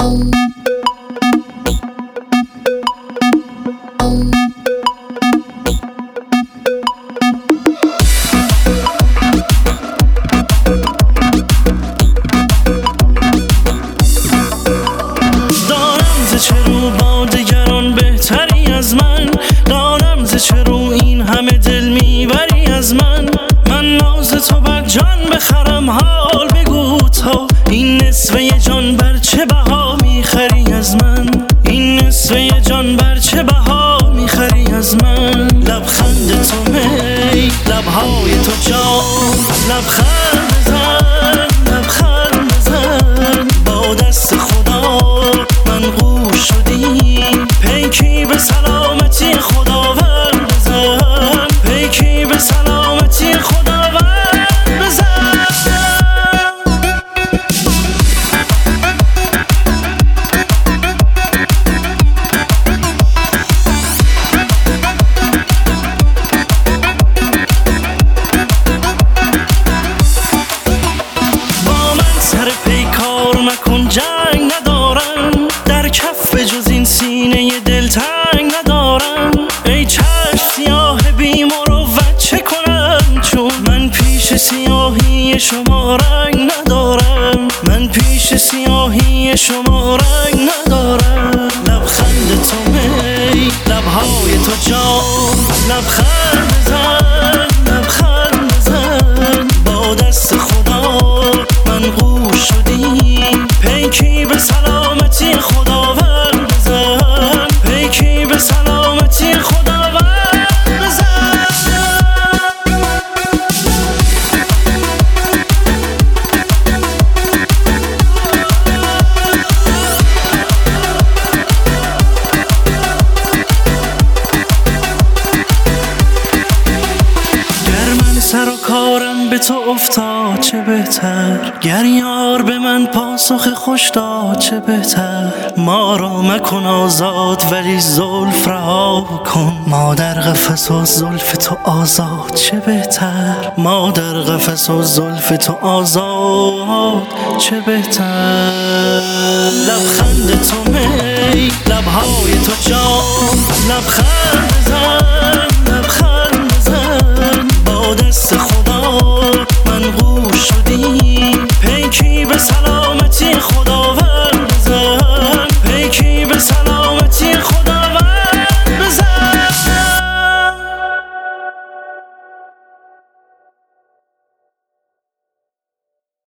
چه رو با دگران بهتری از من، دارم ز چه رو این همه دل میبری از من. من ناز تو بر جان بخرم، حال بگو تا این نصفه جان بر چه بها میخری از من. این نصفه جان بر چه بها میخری از من. لبخند تو می، لبهای تو جان، لبخند بزن، لبخند بزن. با دست خدا من گوش شدی، پیکی به سلامتی خداوند بزن، پیکی به سلامتی خداوند بزن. با من سر پیکار مکن، جنگ ندارم در کف جز این سینه دلتنگ ندارم. ای چشم سیاه بی مروت چه کنم، چون من پیش سیاهی شما رنگ ندارم، من پیش سیاهی شما رنگ ندارم. لبخند تو می، لبهای تو جان، لبخند بزن، لبخند بزن. با دست خدا من گوش شدی، پیکی به سلامتی خداوند بزن، پیکی به سلامتی خداوند بزن. سر و کارم به تو افتاد چه بهتر، گر یار به من پاسخ خوش داد چه بهتر. ما را مکن آزاد ولی زلف رها کن، ما در قفس و زلف تو آزاد چه بهتر. ما در قفس و زلف تو آزاد چه بهتر. لبخند تو می، لبهای تو جان، لبخند بزن، لبخند بزن. با دست خدا